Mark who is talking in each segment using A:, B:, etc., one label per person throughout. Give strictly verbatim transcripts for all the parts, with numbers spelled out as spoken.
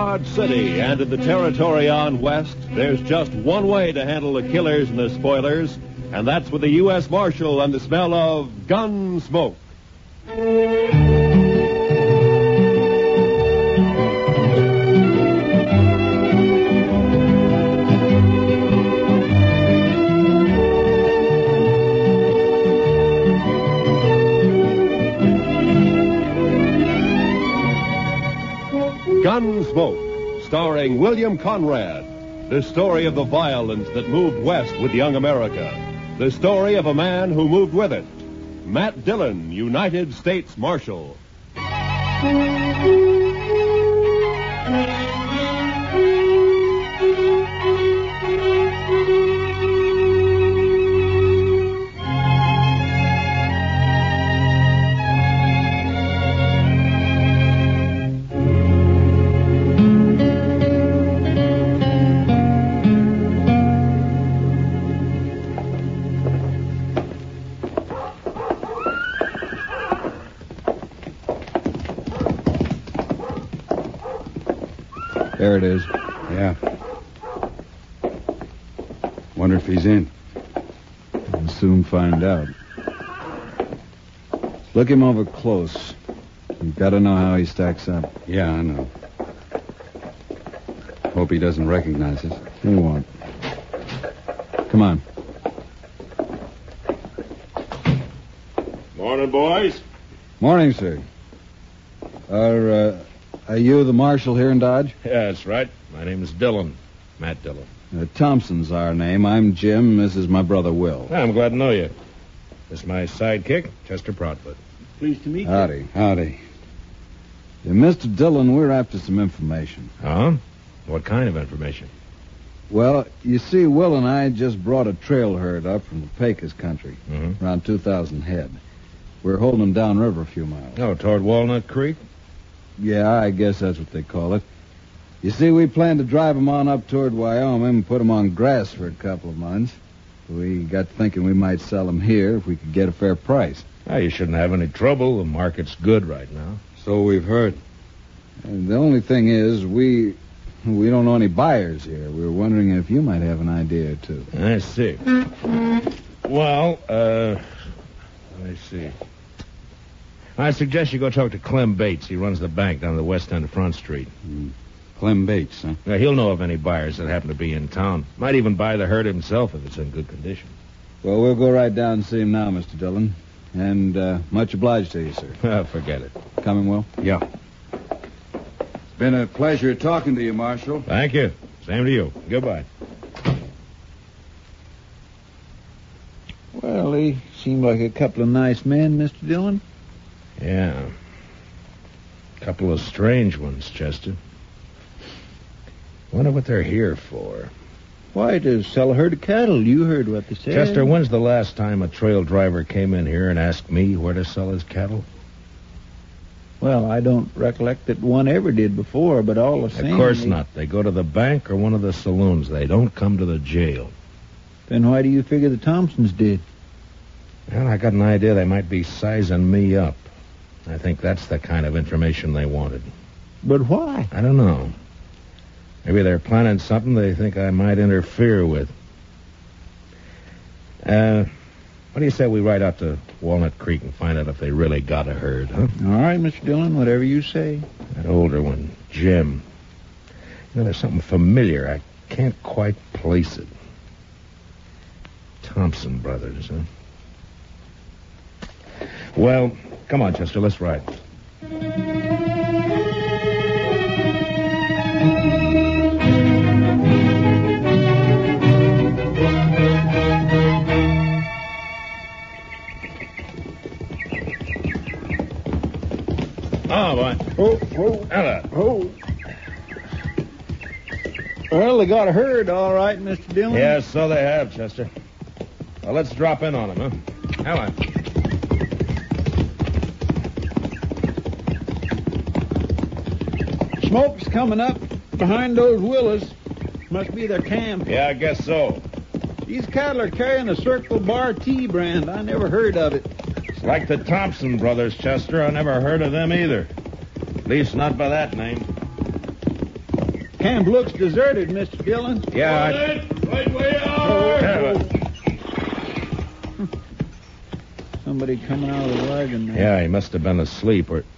A: Dodge City and in the territory on west, there's just one way to handle the killers and the spoilers, and that's with the U S Marshal and the smell of gun smoke. Gunsmoke, starring William Conrad. The story of the violence that moved west with young America. The story of a man who moved with it. Matt Dillon, United States Marshal.
B: There it is.
C: Yeah. Wonder if he's in.
B: We'll soon find out. Look him over close. You've got to know how he stacks up.
C: Yeah, I know. Hope he doesn't recognize us.
B: He won't. Come on.
D: Morning, boys.
B: Morning, sir. Are, uh, are you the marshal here in Dodge?
D: Yeah, that's right. My name is Dillon. Matt Dillon.
B: Uh, Thompson's our name. I'm Jim. This is my brother, Will.
D: Yeah, I'm glad to know you. This is my sidekick, Chester Proudfoot.
E: Pleased to meet you.
B: Howdy.
C: Howdy.
B: Yeah, Mister Dillon, we're after some information.
D: Huh? What kind of information?
B: Well, you see, Will and I just brought a trail herd up from the Pecos country,
D: Mm-hmm.
B: around two thousand head. We're holding them downriver a few miles.
D: Oh, toward Walnut Creek?
B: Yeah, I guess that's what they call it. You see, we plan to drive them on up toward Wyoming and put them on grass for a couple of months. We got thinking we might sell them here if we could get a fair price.
D: Oh, you shouldn't have any trouble. The market's good right now.
C: So we've heard.
B: And the only thing is, we we don't know any buyers here. We were wondering if you might have an idea or two.
D: I see. Well, uh, let me see. I suggest you go talk to Clem Bates. He runs the bank down the west end of Front Street.
C: Mm. Clem Bates, huh?
D: Now, he'll know of any buyers that happen to be in town. Might even buy the herd himself if it's in good condition.
B: Well, we'll go right down and see him now, Mister Dillon. And uh, much obliged to you, sir.
D: Oh, forget it.
B: Coming, Will?
C: Yeah. It's been a pleasure talking to you, Marshal.
D: Thank you. Same to you. Goodbye.
E: Well, they seem like a couple of nice men, Mister Dillon.
D: Yeah. A couple of strange ones, Chester. Wonder what they're here for.
E: Why, to sell a herd of cattle. You heard what they said.
D: Chester, when's the last time a trail driver came in here and asked me where to sell his cattle?
E: Well, I don't recollect that one ever did before, but all the same...
D: Of course
E: they...
D: not. They go to the bank or one of the saloons. They don't come to the jail.
E: Then why do you figure the Thompsons did?
D: Well, I got an idea they might be sizing me up. I think that's the kind of information they wanted.
E: But why?
D: I don't know. Maybe they're planning something they think I might interfere with. Uh, what do you say we ride out to Walnut Creek and find out if they really got a herd, huh?
E: All right, Mister Dillon, whatever you say.
D: That older one, Jim. You know, there's something familiar. I can't quite place it. Thompson brothers, huh? Well, come on, Chester, let's ride. Oh, boy.
E: Oh, oh,
D: Ella.
E: oh. Well, they got a herd, all right, Mister Dillon.
D: Yes, so they have, Chester. Well, let's drop in on them, huh? Ella.
E: Smoke's coming up behind those willows. Must be their camp.
D: Yeah, I guess so.
E: These cattle are carrying a Circle Bar T brand. I never heard of it.
D: It's like the Thompson brothers, Chester. I never heard of them either. At least not by that name.
E: Camp looks deserted, Mister Dillon.
D: Yeah, I...
F: Right way out.
D: Yeah,
E: Somebody coming out of the wagon there.
D: yeah, he must have been asleep or...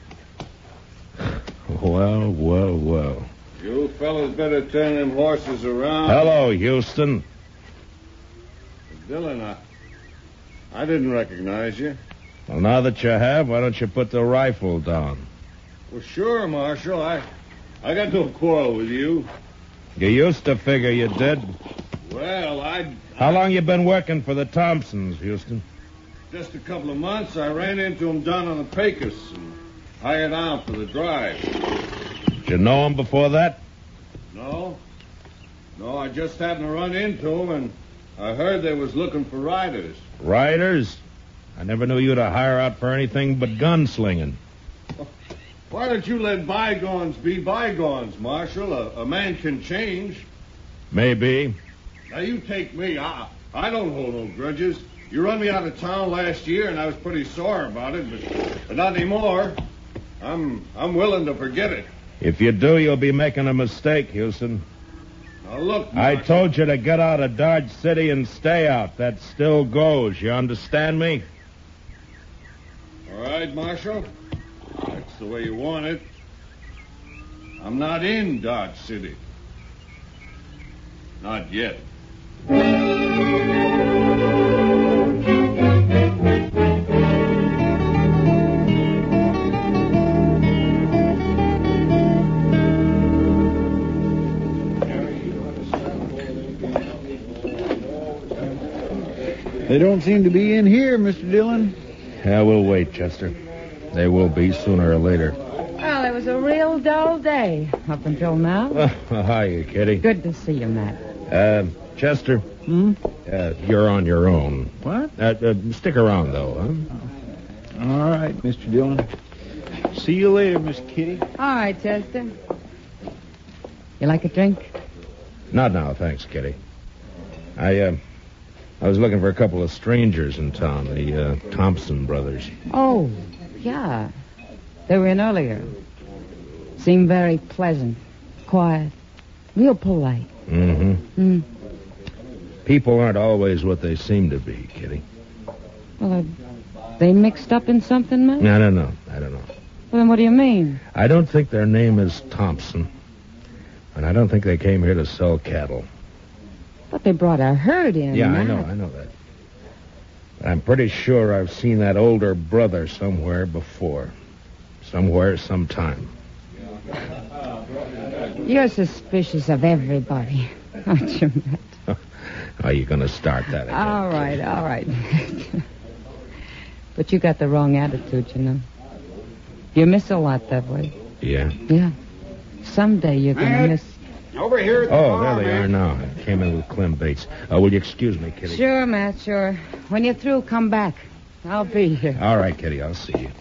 D: Well, well, well.
F: You fellas better turn them horses around.
D: Hello, Houston.
F: Dillon, I, I didn't recognize you.
D: Well, now that you have, why don't you put the rifle down?
F: Well, sure, Marshal. I, I got no quarrel with you.
D: You used to figure you did.
F: Well, I...
D: How long you been working for the Thompsons, Houston?
F: Just a couple of months, I ran into him down on the Pecos and hired out for the drive.
D: Did you know him before that?
F: No. No, I just happened to run into him, and I heard they was looking for riders.
D: Riders? I never knew you to hire out for anything but gunslinging.
F: Why don't you let bygones be bygones, Marshal? A, a man can change.
D: Maybe.
F: Now, you take me. I, I don't hold no grudges. You run me out of town last year, and I was pretty sore about it, but, but not anymore. I'm I'm willing to forget it.
D: If you do, you'll be making a mistake, Houston.
F: Now, look,
D: I
F: Marshal.
D: told you to get out of Dodge City and stay out. That still goes. You understand me?
F: All right, Marshal. That's the way you want it. I'm not in Dodge City. Not yet.
E: They don't seem to be in here, Mister Dillon.
D: Yeah, we'll wait, Chester. They will be sooner or later.
G: Well, it was a real dull day up until now.
D: Oh, hiya, Kitty.
G: Good to see you, Matt.
D: Uh, Chester,
E: Hmm?
D: uh, you're on your own.
E: What?
D: Uh, uh, stick around, though, huh?
E: All right, Mister Dillon. See you later, Miss Kitty.
G: All right, Chester. You like a drink?
D: Not now, thanks, Kitty. I, uh, I was looking for a couple of strangers in town, the uh, Thompson brothers.
G: Oh, yeah. They were in earlier. Seemed very pleasant, quiet, real polite.
D: Mm-hmm.
G: Mm.
D: People aren't always what they seem to be, Kitty.
G: Well, are they mixed up in something, Matt?
D: I don't know. I don't know.
G: Well, then what do you mean?
D: I don't think their name is Thompson. And I don't think they came here to sell cattle.
G: But they brought a herd in,
D: Yeah, I
G: Matt.
D: know, I know that. But I'm pretty sure I've seen that older brother somewhere before. Somewhere, sometime.
G: You're suspicious of everybody, aren't you, Matt?
D: Are you going to start that again?
G: All right, all right. But you got the wrong attitude, you know. You miss a lot that way.
D: Yeah?
G: Yeah. Someday you're going to
C: Matt.
G: miss...
C: Over here at the
D: Oh,
C: bar,
D: there they
C: man.
D: are now. I came in with Clem Bates. Uh, will you excuse me, Kitty?
G: Sure, Matt, sure. When you're through, come back. I'll be here.
D: All right, Kitty, I'll see you.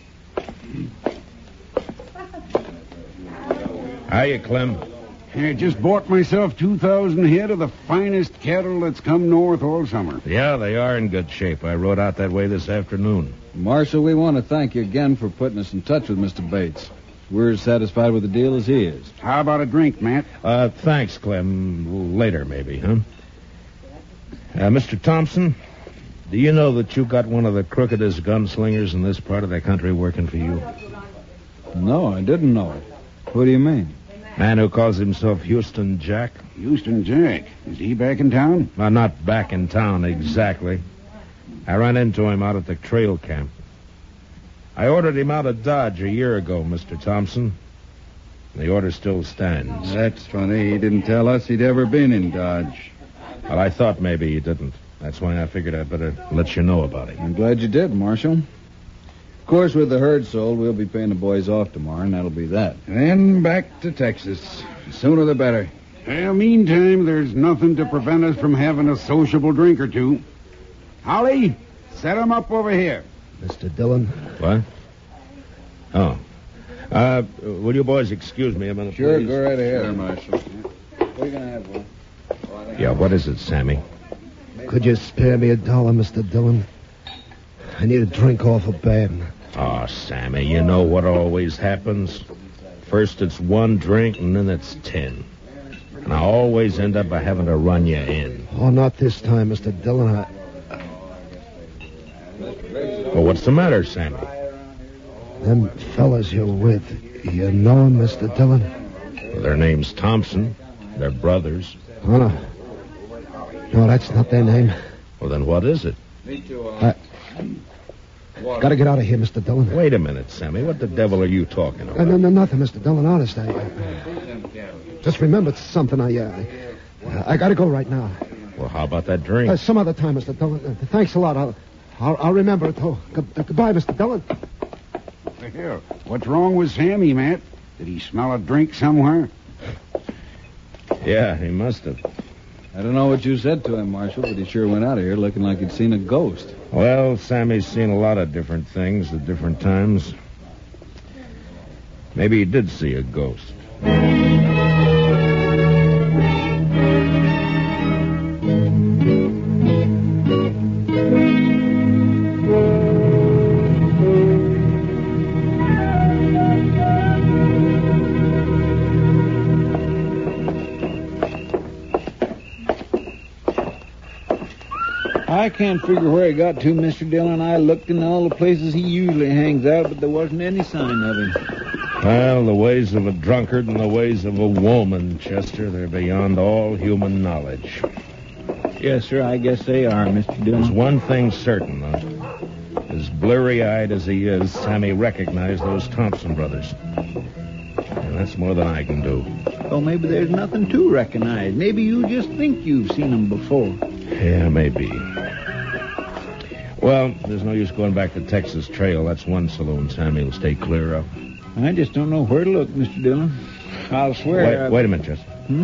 D: Hiya, Clem.
H: I just bought myself two thousand head of the finest cattle that's come north all summer.
D: Yeah, they are in good shape. I rode out that way this afternoon.
B: Marshal, we want to thank you again for putting us in touch with Mister Bates. We're as satisfied with the deal as he is.
H: How about a drink, Matt?
D: Uh, thanks, Clem. Later, maybe, huh? Uh, Mister Thompson, do you know that you got one of the crookedest gunslingers in this part of the country working for you?
B: No, I didn't know it. Who do you mean?
D: Man who calls himself Houston Jack?
H: Houston Jack. Is he back in town?
D: Well, not back in town exactly. I ran into him out at the trail camp. I ordered him out of Dodge a year ago, Mister Thompson. The order still stands.
B: That's funny. He didn't tell us he'd ever been in Dodge.
D: Well, I thought maybe he didn't. That's why I figured I'd better let you know about it.
B: I'm glad you did, Marshal. Of course, with the herd sold, we'll be paying the boys off tomorrow, and that'll be that.
C: Then back to Texas. The sooner the better.
H: Well, meantime, there's nothing to prevent us from having a sociable drink or two. Holly, set 'em up over here.
I: Mister Dillon?
D: What? Oh. Uh, will you boys excuse me a minute,
B: Sure,
D: please?
B: go right ahead. Sure, Marshal. What are you going to have, Will?
D: Yeah, what is it, Sammy?
I: Could you spare me a dollar, Mister Dillon? I need a drink awful bad.
D: Oh, Sammy, you know what always happens? First it's one drink, and then it's ten. And I always end up by having to run you in.
I: Oh, not this time, Mister Dillon. I...
D: Well, what's the matter, Sammy?
I: Them fellas you're with, you know 'em, Mister Dillon?
D: Well, their name's Thompson. They're brothers.
I: Oh, no. No, that's not their name.
D: Well, then what is it?
I: I... Gotta get out of here, Mister Dillon.
D: Wait a minute, Sammy. What the devil are you talking about?
I: Uh, no, no, nothing, Mister Dillon. Honest, I... Uh, just remembered something. I, uh, I gotta go right now.
D: Well, how about that drink?
I: Uh, some other time, Mister Dillon. Uh, thanks a lot. I'll, I'll, I'll remember it. Oh, good, uh, goodbye, Mister Dillon.
H: Here, what's wrong with Sammy, Matt? Did he smell a drink somewhere?
D: Yeah, he must have.
B: I don't know what you said to him, Marshal, but he sure went out of here looking like he'd seen a ghost.
D: Well, Sammy's seen a lot of different things at different times. Maybe he did see a ghost.
E: I can't figure where he got to, Mister Dillon. I looked in all the places he usually hangs out, but there wasn't any sign of him.
D: Well, the ways of a drunkard and the ways of a woman, Chester, they're beyond all human knowledge.
E: Yes, sir, I guess they are, Mister
D: There's
E: Dillon.
D: one thing certain, though. As blurry-eyed as he is, Sammy recognized those Thompson brothers. And that's more than I can do.
E: Oh, maybe there's nothing to recognize. Maybe you just think you've seen them before.
D: Yeah, maybe. Well, there's no use going back to Texas Trail. That's one saloon Sammy will stay clear of.
E: I just don't know where to look, Mister Dillon. I'll swear.
D: Wait,
E: I...
D: wait a minute, Chester.
E: Hmm?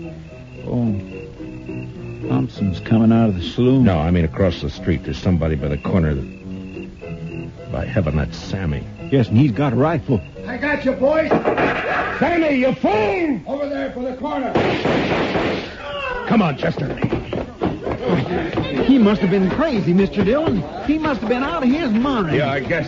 E: Oh, Thompson's coming out of the saloon.
D: No, I mean across the street. There's somebody by the corner. That... By heaven, that's Sammy.
E: Yes, and he's got a rifle.
H: I got you, boys. Sammy, you fool! Over there for the corner.
D: Come on, Chester.
E: He must have been crazy, Mister Dillon. He must have been out of his mind.
D: Yeah, I guess.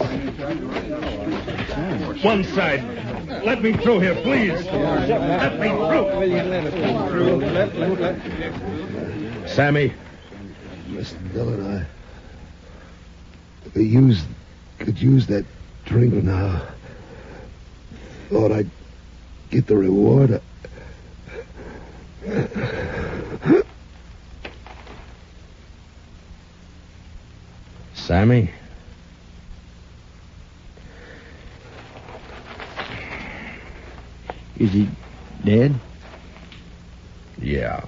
D: One side. Let me through here, please. Let me through.
E: Will you let us through? Let, let, let.
D: Sammy.
I: Mister Dillon, I... I could use... could use that drink now. Thought I'd get the reward.
D: Sammy?
E: Is he dead?
D: Yeah.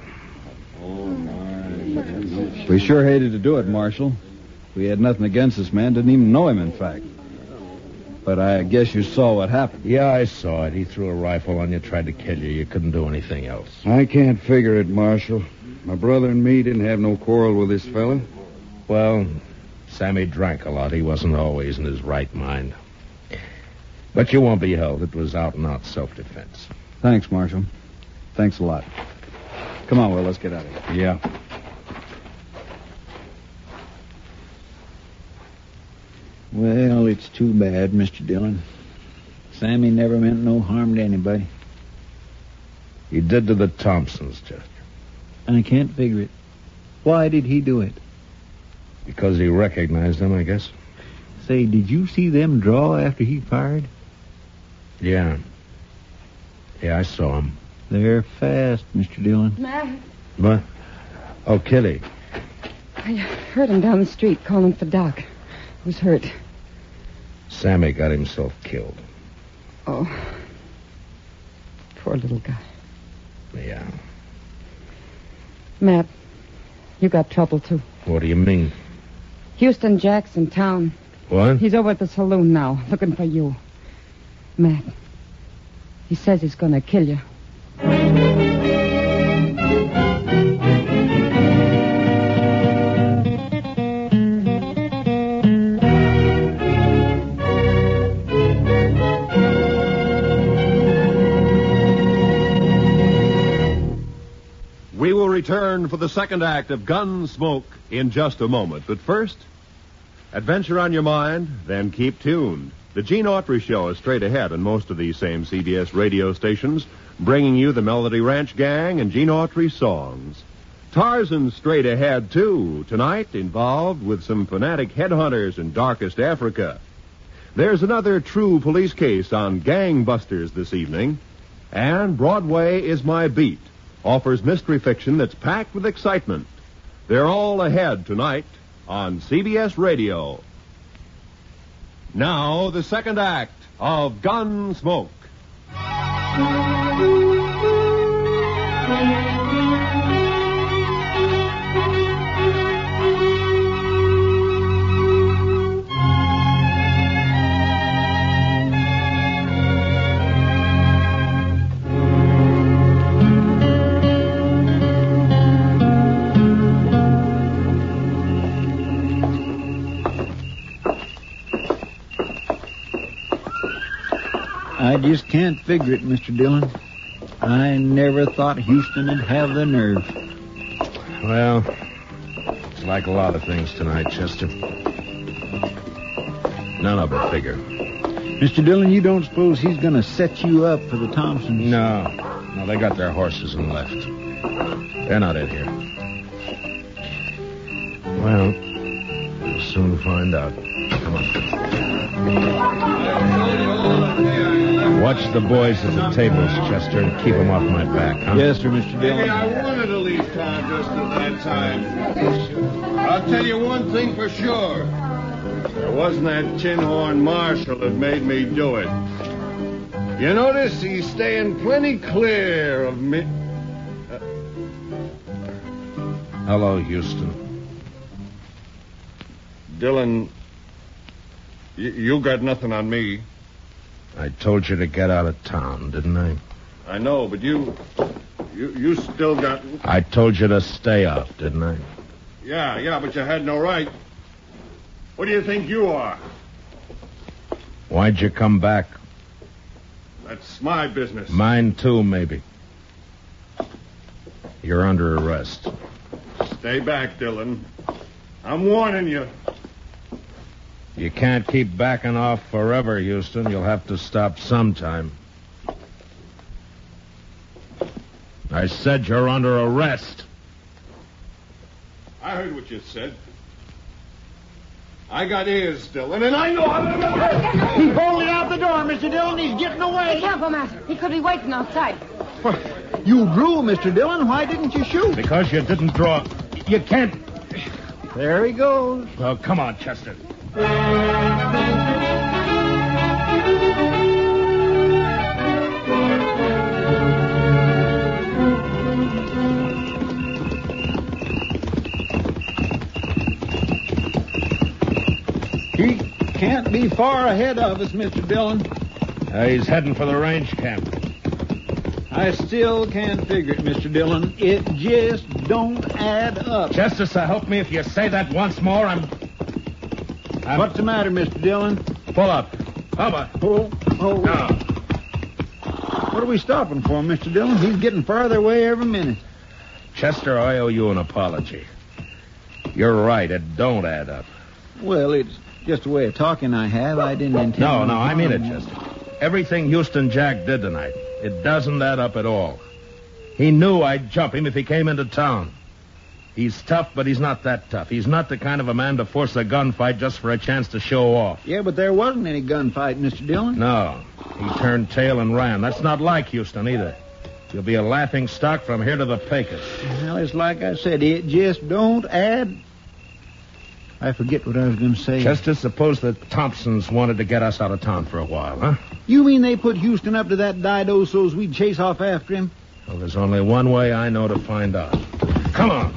B: We sure hated to do it, Marshal. We had nothing against this man. Didn't even know him, in fact. But I guess you saw what happened.
D: Yeah, I saw it. He threw a rifle on you, tried to kill you. You couldn't do anything else.
C: I can't figure it, Marshal. My brother and me didn't have no quarrel with this fella.
D: Well, Sammy drank a lot. He wasn't always in his right mind. But you won't be held. It was out-and-out self-defense.
B: Thanks, Marshal. Thanks a lot. Come on, Will, let's get out of here.
C: Yeah.
E: Well, it's too bad, Mister Dillon. Sammy never meant no harm to anybody.
D: He did to the Thompsons, Chester.
E: I can't figure it. Why did he do it?
D: Because he recognized them, I guess.
E: Say, did you see them draw after he fired?
D: Yeah. Yeah, I saw him.
E: They're fast, Mister Dillon.
G: Matt,
D: What? Oh, Kitty.
G: I heard him down the street calling for Doc. He was hurt.
D: Sammy got himself killed.
G: Oh. Poor little guy.
D: Yeah.
G: Matt, you got trouble, too.
D: What do you mean?
G: Houston Jack's in town.
D: What?
G: He's over at the saloon now, looking for you. Matt, he says he's going to kill you.
A: We will return for the second act of Gunsmoke in just a moment. But first, adventure on your mind, then keep tuned. The Gene Autry Show is straight ahead on most of these same C B S radio stations, bringing you the Melody Ranch Gang and Gene Autry songs. Tarzan's straight ahead, too, tonight, involved with some fanatic headhunters in darkest Africa. There's another true police case on gangbusters this evening. And Broadway is My Beat offers mystery fiction that's packed with excitement. They're all ahead tonight on C B S Radio. Now, the second act of Gunsmoke.
E: I just can't figure it, Mister Dillon. I never thought Houston would have the nerve.
D: Well, it's like a lot of things tonight, Chester. None of it figure.
E: Mister Dillon, you don't suppose he's going to set you up for the Thompsons?
D: No. No, they got their horses and left. They're not in here. Well, we'll soon find out. Come on. Watch the boys at the tables, Chester, and keep them off my back, huh?
E: Yes, sir, Mister Dillon.
F: Maybe I wanted to leave town just at that time. I'll tell you one thing for sure. There wasn't that tin horn marshal that made me do it. You notice he's staying plenty clear of me. Uh...
D: Hello, Houston.
F: Dillon, y- you got nothing on me.
D: I told you to get out of town, didn't I?
F: I know, but you... You, you still got...
D: I told you to stay out, didn't I?
F: Yeah, yeah, but you had no right. What do you think you are?
D: Why'd you come back?
F: That's my business.
D: Mine, too, maybe. You're under arrest.
F: Stay back, Dillon. I'm warning you.
D: You can't keep backing off forever, Houston. You'll have to stop sometime. I said you're under arrest.
F: I heard what you said. I got ears, Dillon, and I know how to...
E: He's bolted out the door, Mister Dillon. He's getting away.
G: Be careful, Master. He could be waiting outside.
E: Well, you drew, Mister Dillon. Why didn't you shoot?
D: Because you didn't draw. You can't...
E: There he goes.
D: Oh, come on, Chester.
E: He can't be far ahead of us, Mister Dillon.
D: Uh, he's heading for the range camp.
E: I still can't figure it, Mister Dillon. It just don't add up.
D: Chester, so help me if you say that once more, I'm... I'm...
E: What's the matter, Mister Dillon?
D: Pull up. How about...
E: Oh, oh.
D: Now.
E: What are we stopping for, Mister Dillon? He's getting farther away every minute.
D: Chester, I owe you an apology. You're right, it don't add up.
E: Well, it's just a way of talking I have. I didn't intend...
D: No, no, I mean it, Chester. Everything Houston Jack did tonight, it doesn't add up at all. He knew I'd jump him if he came into town. He's tough, but he's not that tough. He's not the kind of a man to force a gunfight just for a chance to show off.
E: Yeah, but there wasn't any gunfight, Mister Dillon.
D: No. He turned tail and ran. That's not like Houston either. He'll be a laughing stock from here to the Pecos.
E: Well, it's like I said, it just don't add... I forget what I was going to say.
D: Chester, suppose the Thompsons wanted to get us out of town for a while, huh?
E: You mean they put Houston up to that dido so's we'd chase off after him?
D: Well, there's only one way I know to find out. Come on.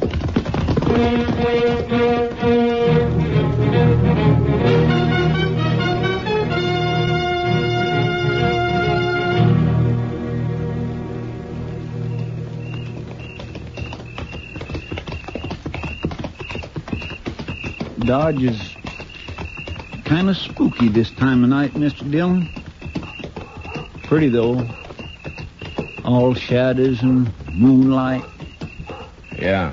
E: Dodge is kind of spooky this time of night, Mister Dillon. Pretty, though. All shadows and moonlight.
D: Yeah.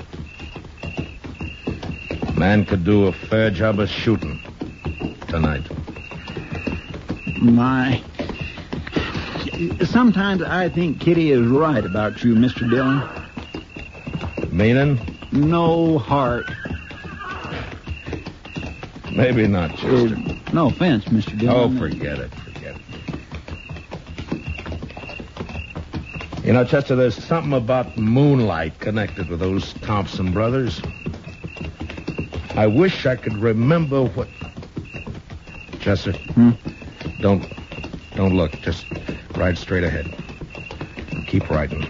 D: Man could do a fair job of shooting tonight.
E: My... Sometimes I think Kitty is right about you, Mister Dillon.
D: Meaning?
E: No heart.
D: Maybe not, Chester.
E: Uh, no offense, Mister
D: Oh,
E: Dillon.
D: forget it. Forget it. You know, Chester, there's something about moonlight connected with those Thompson brothers. I wish I could remember what... Chester,
E: Hmm?
D: don't... Don't look. Just ride straight ahead. Keep riding.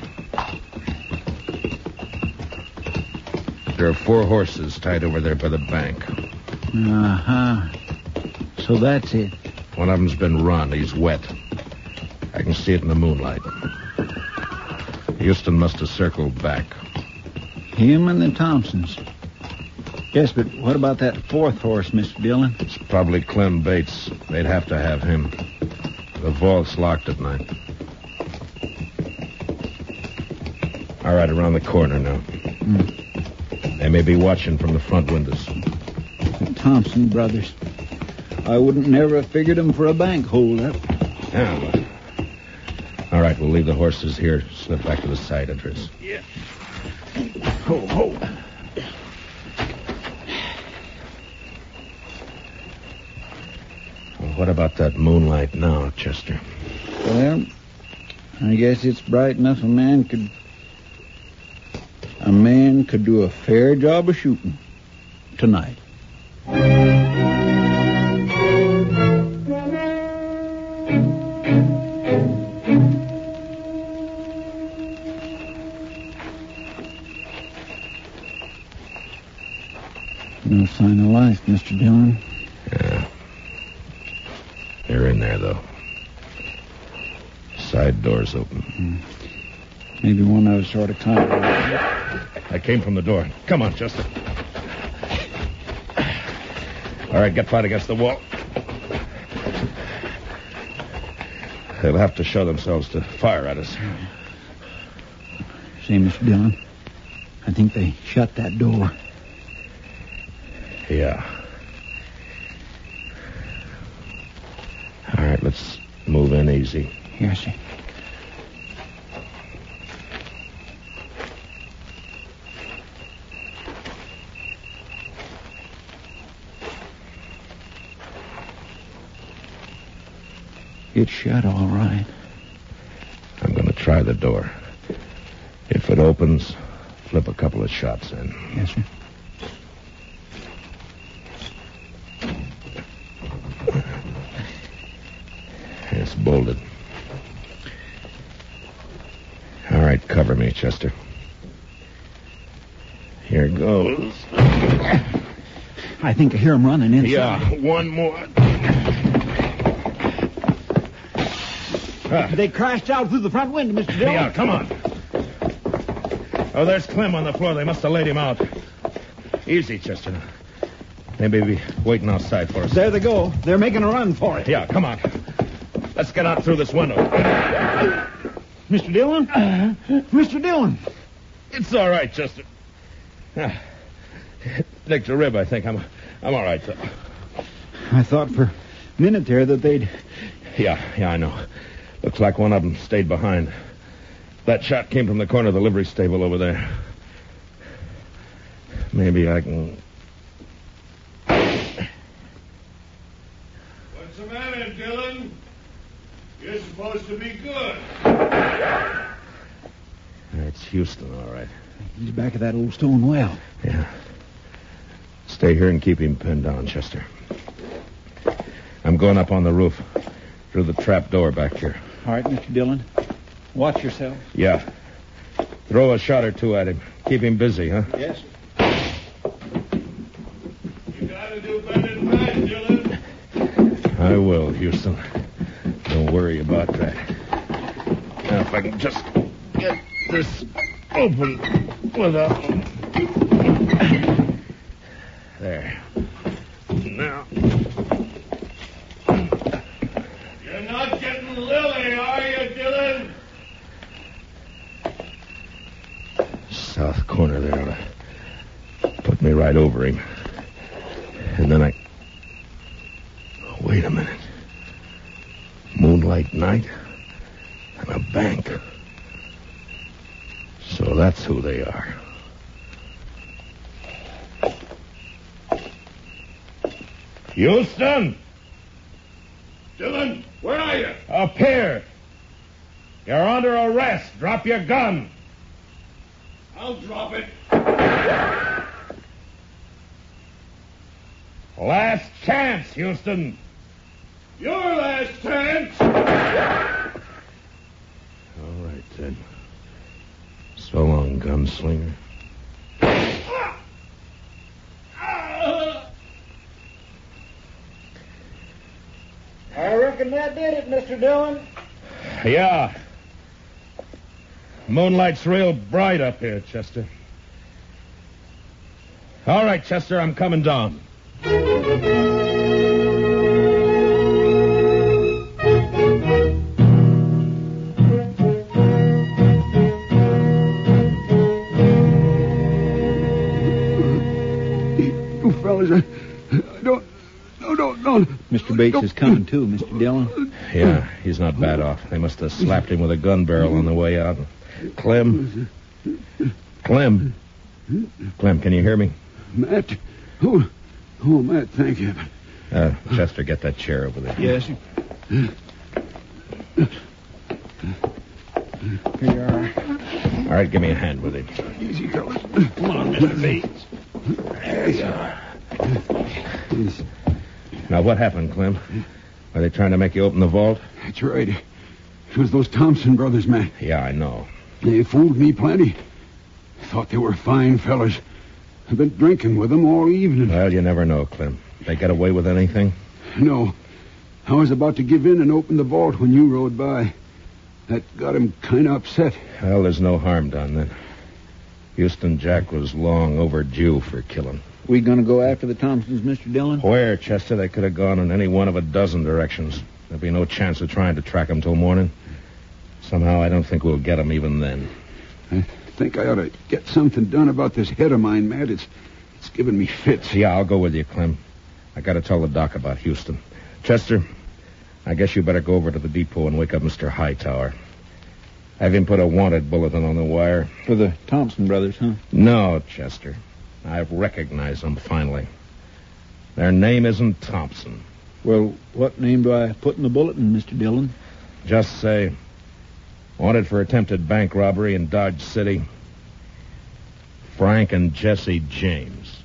D: There are four horses tied over there by the bank.
E: Uh-huh. So that's it.
D: One of them's been run. He's wet. I can see it in the moonlight. Houston must have circled back.
E: Him and the Thompsons. Yes, but what about that fourth horse, Mister Dillon?
D: It's probably Clem Bates. They'd have to have him. The vault's locked at night. All right, around the corner now.
E: Mm.
D: They may be watching from the front windows.
E: The Thompson brothers. I wouldn't never have figured them for a bank holdup.
D: Yeah, well. All right, we'll leave the horses here. Slip back to the side entrance.
E: Yeah. Ho, ho.
D: Well, what about that moonlight now, Chester?
E: Well, I guess it's bright enough a man could... A man could do a fair job of shooting tonight. No sign of life, Mister Dillon.
D: Yeah. They're in there, though. Side door's open.
E: Mm. Maybe one of us ought to climb.
D: I came from the door. Come on, Chester. All right, get flat against the wall. They'll have to show themselves to fire at us.
E: See, Mister Dillon, I think they shut that door.
D: Yeah. All right, let's move in easy.
E: Yes, sir. It's shut all right.
D: I'm going to try the door. If it opens, flip a couple of shots in.
E: Yes, sir.
D: It's bolted. All right, cover me, Chester. Here goes.
E: I think I hear him running inside.
D: Yeah, one more. Ah.
E: They crashed out through the front window, Mister Dillon.
D: Yeah, come on. Oh, there's Clem on the floor. They must have laid him out. Easy, Chester. They may be waiting outside for us.
E: There they go. They're making a run for it.
D: Yeah, come on. Let's get out through this window.
E: Mister Dillon? Uh, Mister Dillon.
D: It's all right, Chester. Ah, nicked a rib, I think. I'm, I'm all right, though.
E: I thought for a minute there that they'd...
D: Yeah, yeah, I know. Looks like one of them stayed behind. That shot came from the corner of the livery stable over there. Maybe I can...
F: What's the matter, Dillon? You're supposed to be good.
D: It's Houston, all right.
E: He's back at that old stone well.
D: Yeah. Stay here and keep him pinned down, Chester. I'm going up on the roof through the trap door back here.
E: All right, Mister Dillon. Watch yourself.
D: Yeah. Throw a shot or two at him. Keep him busy, huh?
E: Yes, sir.
F: You gotta do better than that, Dillon.
D: I will, Houston. Don't worry about that. Now, if I can just get this open without... There. Now...
F: You're not getting Lily, are you, Dillon?
D: South corner there ought to put me right over him. And then I... Wait a minute. Moonlight night? And a bank. So that's who they are. Houston!
F: Dillon, where are you?
D: Up here. You're under arrest. Drop your gun.
F: I'll drop it.
D: Last chance, Houston.
F: Your last chance.
D: All right, then. So long, gunslinger.
E: I reckon that did it, Mister Dillon.
D: Yeah. Moonlight's real bright up here, Chester. All right, Chester, I'm coming down.
H: You fellas, I, I don't... No, no, no.
E: Mister Bates is coming, too, Mister Dillon.
D: Yeah, he's not bad off. They must have slapped him with a gun barrel on the way out. Clem? Clem? Clem, can you hear me?
H: Matt? Oh, oh, Matt, thank you.
D: Uh, Chester, get that chair over there.
E: Yes. Here you are.
D: All right, give me a hand with him.
H: Easy, fellas.
D: Come on, Mister Bates. There you are. Now, what happened, Clem? Are they trying to make you open the vault?
H: That's right. It was those Thompson brothers, Matt.
D: Yeah, I know.
H: They fooled me plenty. Thought they were fine fellas. I've been drinking with them all evening.
D: Well, you never know, Clem. They get away with anything?
H: No. I was about to give in and open the vault when you rode by. That got him kind of upset.
D: Well, there's no harm done then. Houston Jack was long overdue for killing.
E: We gonna go after the Thompsons, Mister Dillon?
D: Where, Chester? They could have gone in any one of a dozen directions. There'd be no chance of trying to track them till morning. Somehow, I don't think we'll get them even then.
H: I think I ought to get something done about this head of mine, Matt. It's, it's giving me fits.
D: Yeah, I'll go with you, Clem. I got to tell the doc about Houston. Chester, I guess you better go over to the depot and wake up Mister Hightower. Have him put a wanted bulletin on the wire.
E: For the Thompson brothers, huh?
D: No, Chester. I've recognized them finally. Their name isn't Thompson.
E: Well, what name do I put in the bulletin, Mister Dillon?
D: Just say, wanted for attempted bank robbery in Dodge City, Frank and Jesse James.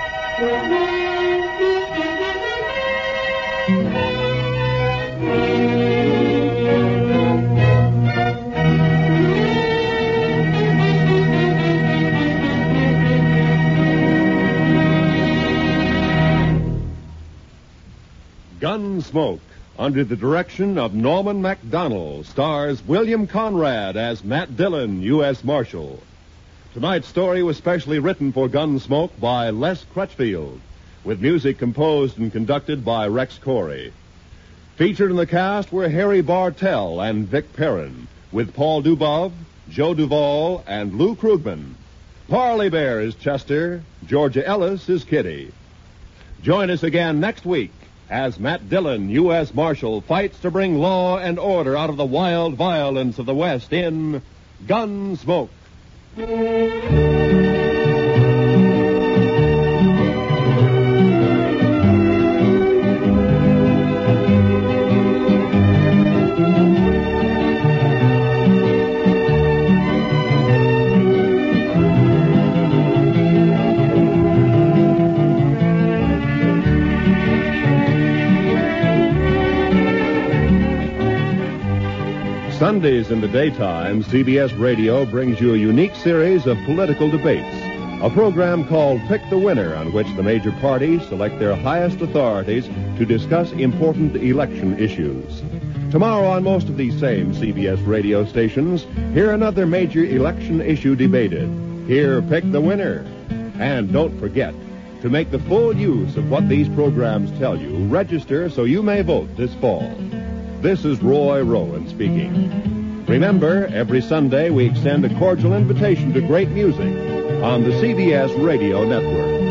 A: Gunsmoke, under the direction of Norman Macdonnell, stars William Conrad as Matt Dillon, U S Marshal. Tonight's story was specially written for Gunsmoke by Les Crutchfield, with music composed and conducted by Rex Corey. Featured in the cast were Harry Bartell and Vic Perrin, with Paul Dubov, Joe Duvall, and Lou Krugman. Parley Bear is Chester, Georgia Ellis is Kitty. Join us again next week as Matt Dillon, U S Marshal, fights to bring law and order out of the wild violence of the West in Gunsmoke. Sundays in the daytime, C B S Radio brings you a unique series of political debates. A program called Pick the Winner, on which the major parties select their highest authorities to discuss important election issues. Tomorrow on most of these same C B S radio stations, hear another major election issue debated. Hear Pick the Winner. And don't forget, to make the full use of what these programs tell you, register so you may vote this fall. This is Roy Rowan speaking. Remember, every Sunday we extend a cordial invitation to great music on the C B S Radio Network.